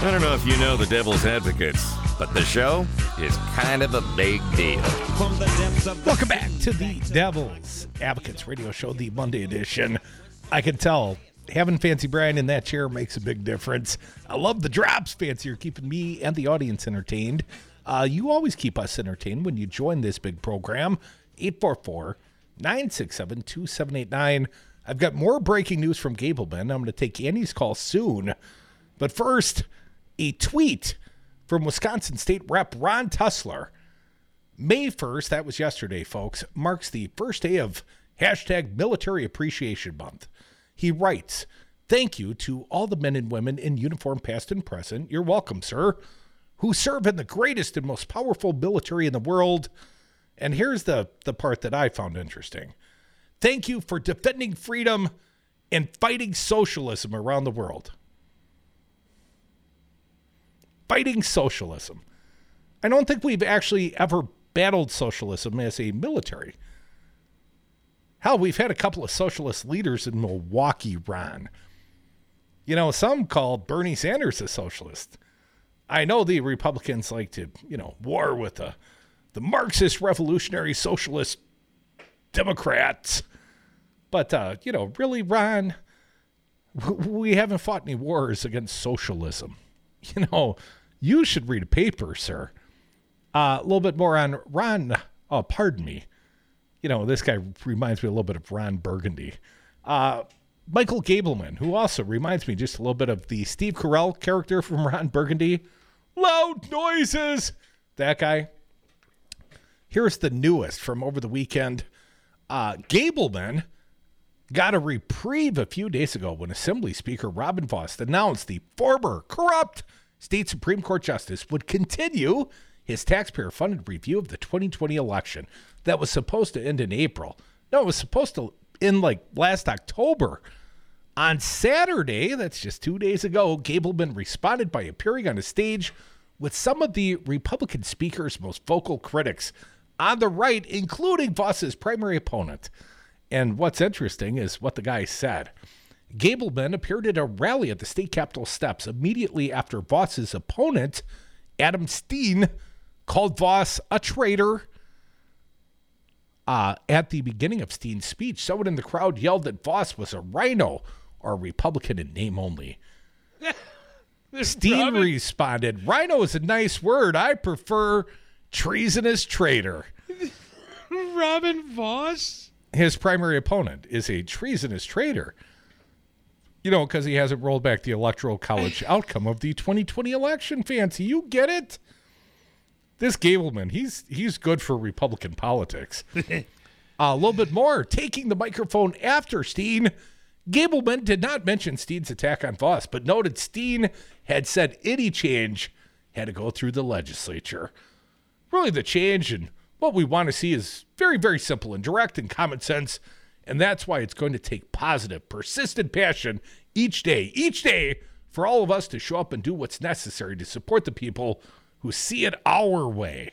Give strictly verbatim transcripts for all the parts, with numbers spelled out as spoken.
I don't know if you know the Devil's Advocates, but the show is kind of a big deal. Welcome back to the Devil's Advocates radio show, the Monday edition. I can tell having Fancy Brian in that chair makes a big difference. I love the drops, Fancy. You're keeping me and the audience entertained. Uh, you always keep us entertained when you join this big program. eight four four, nine six seven, two seven eight nine. I've got more breaking news from Gableman. I'm going to take Andy's call soon. But first, a tweet from Wisconsin State Rep Ron Tussler. May first, that was yesterday, folks, marks the first day of hashtag Military Appreciation Month. He writes, "Thank you to all the men and women in uniform past and present, you're welcome, sir, who serve in the greatest and most powerful military in the world." And here's the, the part that I found interesting. "Thank you for defending freedom and fighting socialism around the world." Fighting socialism. I don't think we've actually ever battled socialism as a military. Hell, we've had a couple of socialist leaders in Milwaukee, Ron. You know, some call Bernie Sanders a socialist. I know the Republicans like to, you know, war with the, the Marxist revolutionary socialist Democrats. But, uh, you know, really, Ron, we haven't fought any wars against socialism. You know, you should read a paper, sir. Uh, a little bit more on Ron. Oh, pardon me. You know, this guy reminds me a little bit of Ron Burgundy. Uh, Michael Gableman, who also reminds me just a little bit of the Steve Carell character from Ron Burgundy. Loud noises. That guy. Here's the newest from over the weekend. Uh, Gableman got a reprieve a few days ago when Assembly Speaker Robin Vos announced the former corrupt state Supreme Court justice would continue his taxpayer-funded review of the twenty twenty election that was supposed to end in April. No, it was supposed to end like last October. On Saturday, that's just two days ago, Gableman responded by appearing on a stage with some of the Republican speaker's most vocal critics on the right, including Vos's primary opponent. And what's interesting is what the guy said. Gableman appeared at a rally at the state capitol steps immediately after Vos's opponent, Adam Steen, called Vos a traitor. Uh, at the beginning of Steen's speech, someone in the crowd yelled that Vos was a rhino or a Republican in name only. Steen Robin. responded, "Rhino is a nice word. I prefer treasonous traitor." Robin Vos? His primary opponent is a treasonous traitor. You know, because he hasn't rolled back the Electoral College outcome of the twenty twenty election, Fancy. You get it? This Gableman, he's he's good for Republican politics. uh, a little bit more. Taking the microphone after Steen, Gableman did not mention Steen's attack on Vos, but noted Steen had said any change had to go through the legislature. Really, the change and what we want to see is very, very simple and direct and common sense. And that's why it's going to take positive, persistent passion each day, each day for all of us to show up and do what's necessary to support the people who see it our way.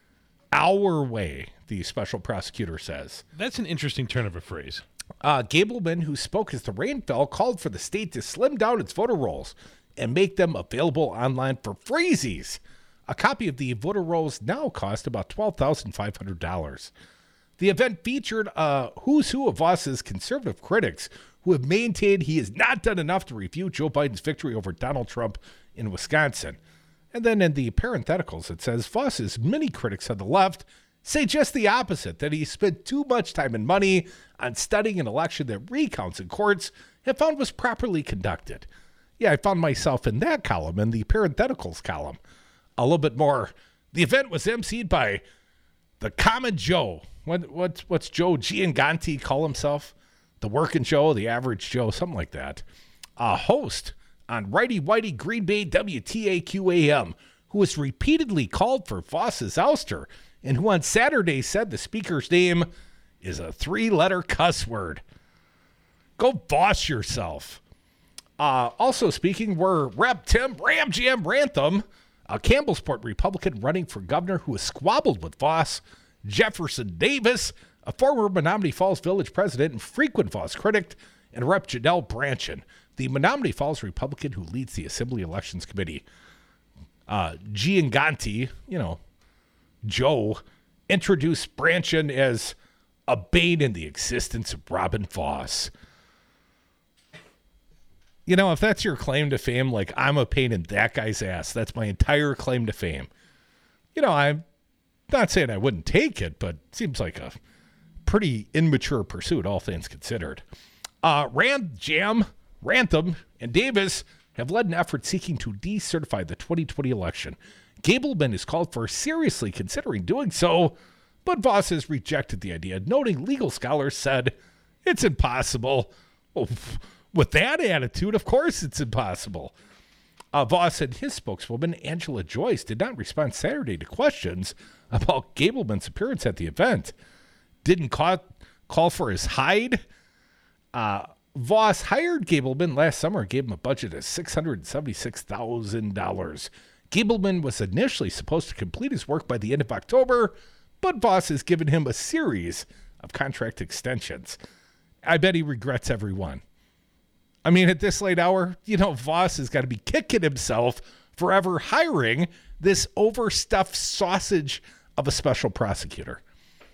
Our way, the special prosecutor says. That's an interesting turn of a phrase. Uh, Gableman, who spoke as the rain fell, called for the state to slim down its voter rolls and make them available online for freezies. A copy of the voter rolls now cost about twelve thousand five hundred dollars. The event featured a who's who of Vos's conservative critics who have maintained he has not done enough to refute Joe Biden's victory over Donald Trump in Wisconsin. And then in the parentheticals, it says Vos's many critics on the left say just the opposite, that he spent too much time and money on studying an election that recounts in courts have found was properly conducted. Yeah, I found myself in that column, in the parentheticals column. A little bit more. The event was emceed by the Common Joe. What, what's, what's Joe Gianganti call himself? The Working Joe, the Average Joe, something like that. A host on Righty Whitey Green Bay W T A Q A M, who has repeatedly called for Vos's ouster, and who on Saturday said the speaker's name is a three-letter cuss word. Go Vos yourself. Uh, also speaking were Rep Tim Ram Jam Rantham, a Campbellsport Republican running for governor who has squabbled with Vos, Jefferson Davis, a former Menominee Falls Village president and frequent Vos critic, and Representative Janelle Brandtjen, the Menominee Falls Republican who leads the Assembly Elections Committee. Uh, Gianganti, you know, Joe, introduced Brandtjen as a bane in the existence of Robin Vos. You know, if that's your claim to fame, like, I'm a pain in that guy's ass. That's my entire claim to fame. You know, I'm not saying I wouldn't take it, but it seems like a pretty immature pursuit, all things considered. Uh, Rand, Jam, Rantham, and Davis have led an effort seeking to decertify the twenty twenty election. Gableman is called for seriously considering doing so, but Vos has rejected the idea, noting legal scholars said it's impossible. Well, with that attitude, of course it's impossible. Uh, Vos and his spokeswoman, Angela Joyce, did not respond Saturday to questions about Gableman's appearance at the event. Didn't call, call for his hide. Uh, Vos hired Gableman last summer and gave him a budget of six hundred seventy-six thousand dollars. Gableman was initially supposed to complete his work by the end of October, but Vos has given him a series of contract extensions. I bet he regrets every one. I mean, at this late hour, you know, Vos has got to be kicking himself for ever hiring this overstuffed sausage of a special prosecutor.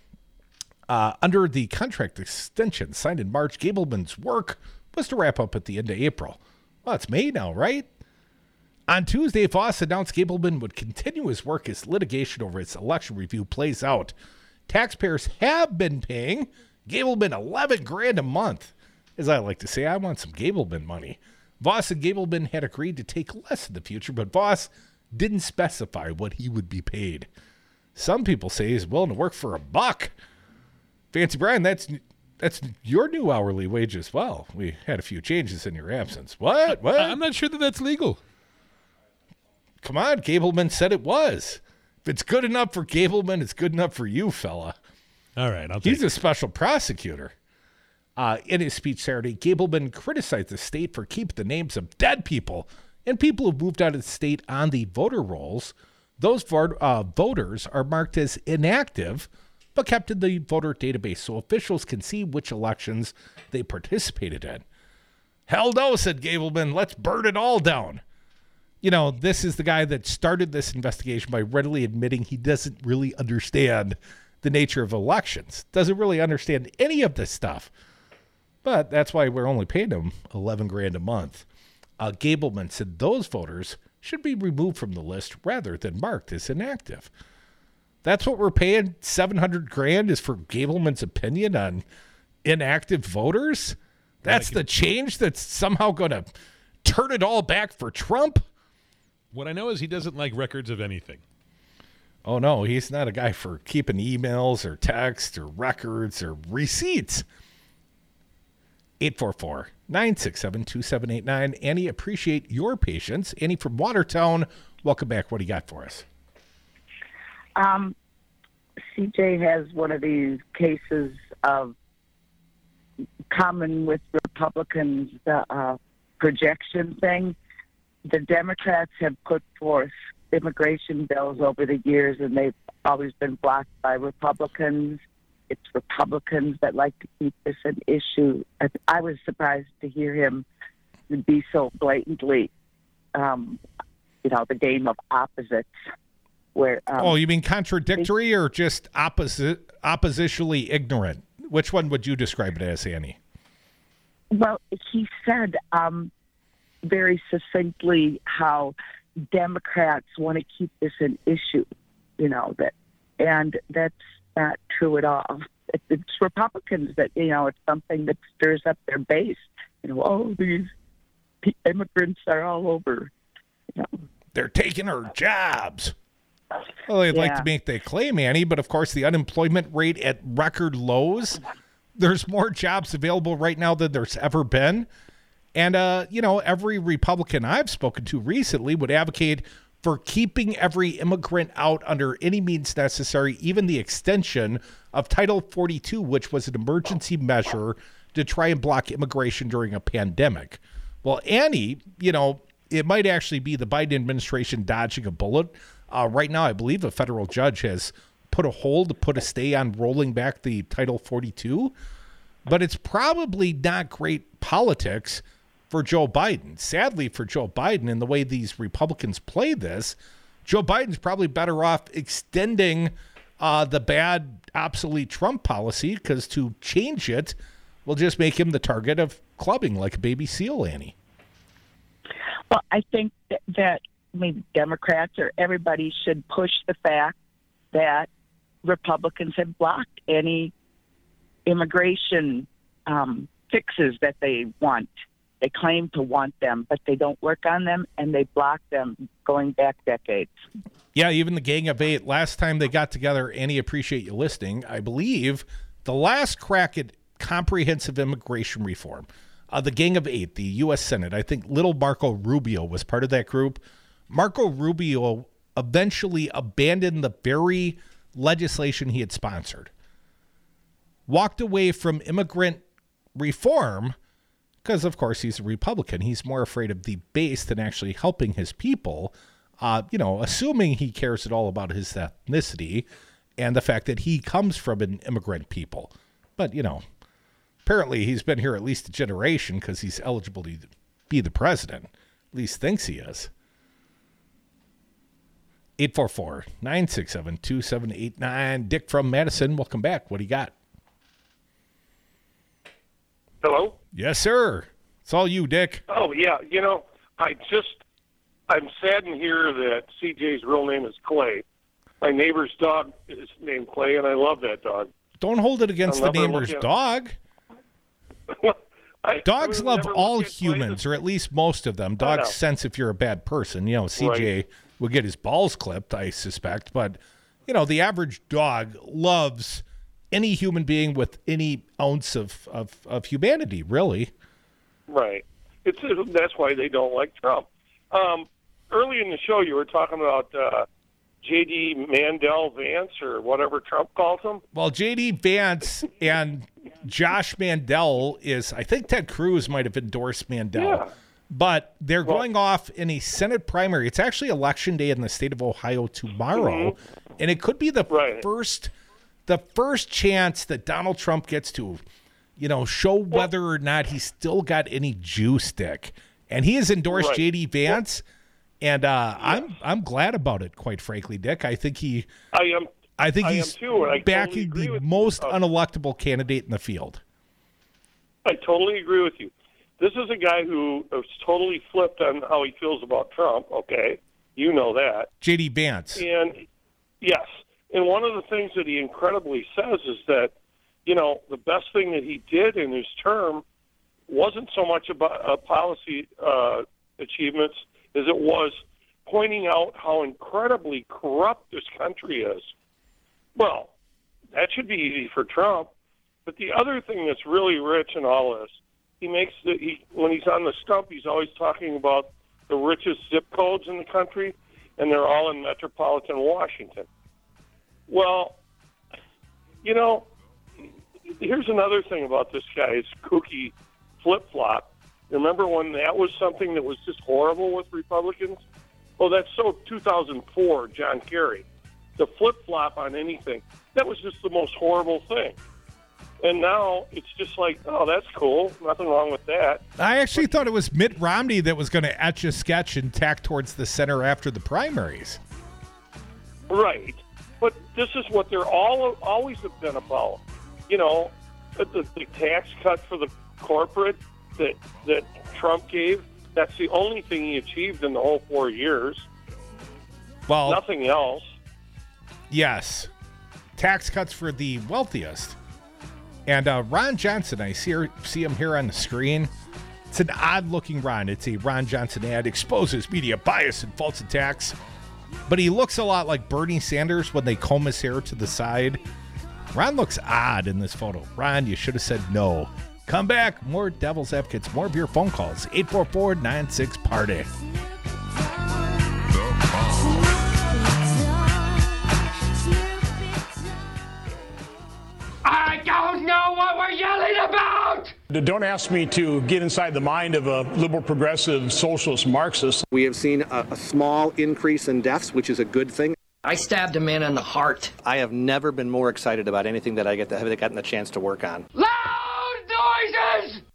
Uh, under the contract extension signed in March, Gableman's work was to wrap up at the end of April. Well, it's May now, right? On Tuesday, Vos announced Gableman would continue his work as litigation over its election review plays out. Taxpayers have been paying Gableman eleven grand a month. As I like to say, I want some Gableman money. Vos and Gableman had agreed to take less in the future, but Vos didn't specify what he would be paid. Some people say he's willing to work for a buck. Fancy Brian, that's that's your new hourly wage as well. We had a few changes in your absence. What? What? I'm not sure that that's legal. Come on, Gableman said it was. If it's good enough for Gableman, it's good enough for you, fella. All right, I'll take He's a special prosecutor. Uh, in his speech Saturday, Gableman criticized the state for keeping the names of dead people and people who moved out of the state on the voter rolls. Those vo- uh, voters are marked as inactive, but kept in the voter database so officials can see which elections they participated in. Hell no, said Gableman. Let's burn it all down. You know, this is the guy that started this investigation by readily admitting he doesn't really understand the nature of elections, doesn't really understand any of this stuff. But that's why we're only paying him eleven grand a month. Uh, Gableman said those voters should be removed from the list rather than marked as inactive. That's what we're paying seven hundred grand is for Gableman's opinion on inactive voters? That's the change that's somehow going to turn it all back for Trump? What I know is he doesn't like records of anything. Oh, no, he's not a guy for keeping emails or text or records or receipts. eight four four, nine six seven, two seven eight nine. Annie, appreciate your patience. Annie from Watertown, welcome back. What do you got for us? Um, C J has one of these cases of common with Republicans, the uh, projection thing. The Democrats have put forth immigration bills over the years, and they've always been blocked by Republicans. It's Republicans that like to keep this an issue. I, I was surprised to hear him be so blatantly, um, you know, the game of opposites. Where um, oh, you mean contradictory or just opposite, oppositionally ignorant? Which one would you describe it as, Annie? Well, he said um, very succinctly how Democrats want to keep this an issue, you know, that, and that's not true at all. It's Republicans that, you know, it's something that stirs up their base. You know, oh, these immigrants are all over. You know. They're taking our jobs. Well, they'd yeah. like to make that claim, Annie, but of course the unemployment rate at record lows. There's more jobs available right now than there's ever been. And, uh, you know, every Republican I've spoken to recently would advocate for keeping every immigrant out under any means necessary, even the extension of Title forty-two, which was an emergency measure to try and block immigration during a pandemic. Well, Annie, you know, it might actually be the Biden administration dodging a bullet. Uh, right now, I believe a federal judge has put a hold, put a stay on rolling back the Title forty-two. But it's probably not great politics for Joe Biden. Sadly for Joe Biden, and the way these Republicans play this, Joe Biden's probably better off extending uh, the bad, obsolete Trump policy, because to change it will just make him the target of clubbing like a baby seal, Annie. Well, I think that, that I mean, Democrats or everybody should push the fact that Republicans have blocked any immigration um, fixes that they want. They claim to want them, but they don't work on them, and they block them going back decades. Yeah, even the Gang of Eight, last time they got together, Annie, appreciate you listening, I believe the last crack at comprehensive immigration reform, uh, the Gang of Eight, the U S Senate, I think little Marco Rubio was part of that group. Marco Rubio eventually abandoned the very legislation he had sponsored, walked away from immigrant reform, because, of course, he's a Republican. He's more afraid of the base than actually helping his people, uh, you know, assuming he cares at all about his ethnicity and the fact that he comes from an immigrant people. But, you know, apparently he's been here at least a generation because he's eligible to be the president. At least thinks he is. eight four four, nine six seven, two seven eight nine. Dick from Madison, welcome back. What do you got? Hello? Yes, sir. It's all you, Dick. Oh, yeah. You know, I just, I'm saddened here that C J's real name is Clay. My neighbor's dog is named Clay, and I love that dog. Don't hold it against I'll the never neighbor's look at- dog. I, Dogs I love never all look at Clay. humans, or at least most of them. Dogs know. sense if you're a bad person. You know, C J Right. would get his balls clipped, I suspect. But, you know, the average dog loves any human being with any ounce of, of, of humanity, really. Right. It's That's why they don't like Trump. Um, early in the show, you were talking about uh, J D Mandel Vance, or whatever Trump calls him. Well, J D Vance and Josh Mandel is, I think Ted Cruz might have endorsed Mandel. Yeah. But they're Well- going off in a Senate primary. It's actually election day in the state of Ohio tomorrow. Mm-hmm. And it could be the Right. first the first chance that Donald Trump gets to, you know, show whether or not he's still got any juice, Dick. And he has endorsed Right. J D Vance. And uh, I'm I'm glad about it, quite frankly, Dick. I think he I am. I think I he's am too, and I totally backing agree the with you. most Uh, unelectable candidate in the field. I totally agree with you. This is a guy who is totally flipped on how he feels about Trump, okay? You know that. J D Vance. And, yes. And one of the things that he incredibly says is that, you know, the best thing that he did in his term wasn't so much about uh, policy uh, achievements as it was pointing out how incredibly corrupt this country is. Well, that should be easy for Trump. But the other thing that's really rich in all this, he makes the he when he's on the stump, he's always talking about the richest zip codes in the country, and they're all in metropolitan Washington. Well, you know, here's another thing about this guy's kooky flip-flop. Remember when that was something that was just horrible with Republicans? Oh, that's so two thousand four, John Kerry. The flip-flop on anything. That was just the most horrible thing. And now it's just like, oh, that's cool. Nothing wrong with that. I actually thought it was Mitt Romney that was going to etch a sketch and tack towards the center after the primaries. Right. But this is what they're all always have been about. You know, the, the, the tax cut for the corporate that that Trump gave, that's the only thing he achieved in the whole four years. Well, Nothing else. yes. Tax cuts for the wealthiest. And uh, Ron Johnson, I see, her, see him here on the screen. It's an odd-looking Ron. It's a Ron Johnson ad. Exposes media bias and false attacks. But he looks a lot like Bernie Sanders when they comb his hair to the side. Ron looks odd in this photo. Ron, you should have said no. Come back. More Devil's Advocates. More of your phone calls. eight four four, nine six, party. I don't know what we're yelling about! Don't ask me to get inside the mind of a liberal, progressive, socialist, Marxist. We have seen a, a small increase in deaths, which is a good thing. I stabbed a man in the heart. I have never been more excited about anything that I get to have gotten the chance to work on. Loud noises!